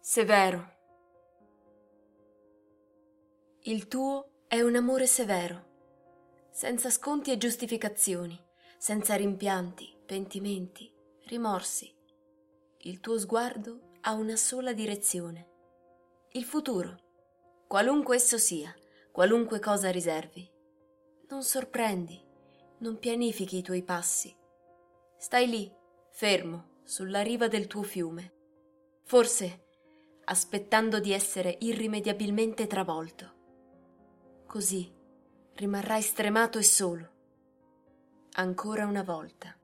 Severo. Il tuo è un amore severo, senza sconti e giustificazioni, senza rimpianti, pentimenti, rimorsi. Il tuo sguardo ha una sola direzione: il futuro, qualunque esso sia, qualunque cosa riservi. Non sorprendi, non pianifichi i tuoi passi. Stai lì, fermo, sulla riva del tuo fiume, forse aspettando di essere irrimediabilmente travolto. Così rimarrai stremato e solo, ancora una volta.